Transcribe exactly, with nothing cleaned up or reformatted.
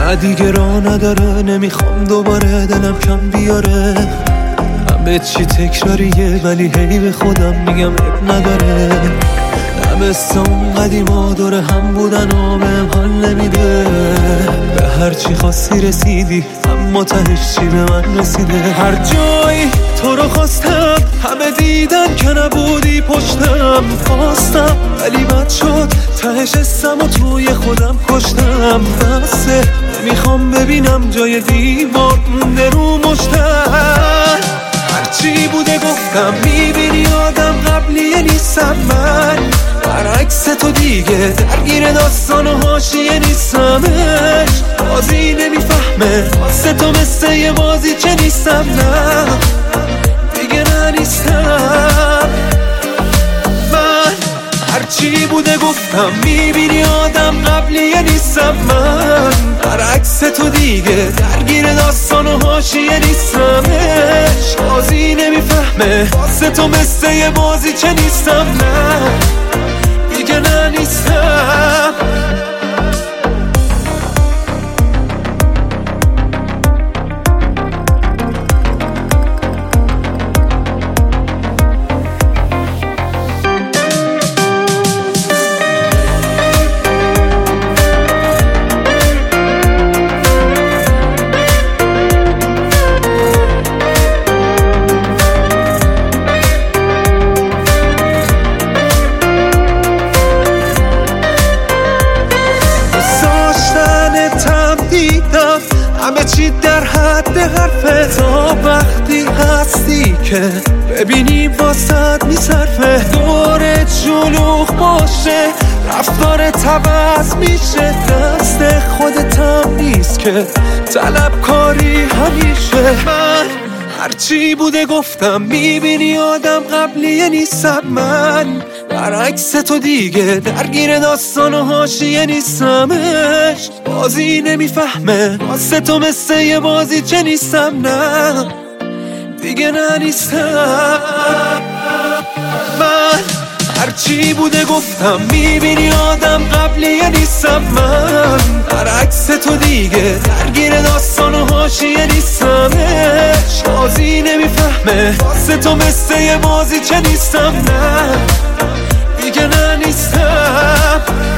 نه دیگه راه نداره، نمیخوام دوباره دلم کم بیاره. همه چی تکراریه ولی هی به خودم میگم اب نداره. مثل اون قدیما دوره هم بودن و بهم حال نمیده. به هر چی خواستی رسیدی اما تهش چی به من رسیده. هر جایی تو رو خواستم همه دیدن که نبودی پشتم. خواستم ولی بد شد تهش اسم و توی خودم کشتم. بسه نمیخوام ببینم جای دیوار مونده رو مشتم. هرچی بوده گفتم میبینی آدم قبلیه نیستم من. برعکس تو دیگه درگیر داستان و حاشیه نیستمش. بازی نمیفهمه واسه تو مثل یه بازی چه نیستم. نه دیگه نه نیستم من. هرچی بوده گفتم میبینی آدم قبلیه نیستم من. برعکس تو دیگه درگیر داستان و حاشیه نیستمش. بازی نمیفهمه واسه تو مثل یه بازی چه نیستم. نه دیگه نه نیستم. همه چی در حد حرفه. تا وقتی هستی که ببینی واسط میصرفه. دورت شلوغ باشه رفتارت عوض میشه. دست خودتم نیست که طلبکاری همیشه. من هرچی بوده گفتم میبینی آدم قبلیه نیستم من. برعکس تو دیگه درگیر داستان و حاشیه نیستمش. بازی نمیفهمه واسه تو مثل یه بازی چه نیستم. نه دیگه نه نیستم من. هرچی بوده گفتم میبینی آدم قبلیه نیستم من. برعکس تو دیگه درگیر داستان و حاشیه نیستمش. بازی نمیفهمه واسه تو مثل یه بازی چه نیستم. نه دیگه نه نیستم.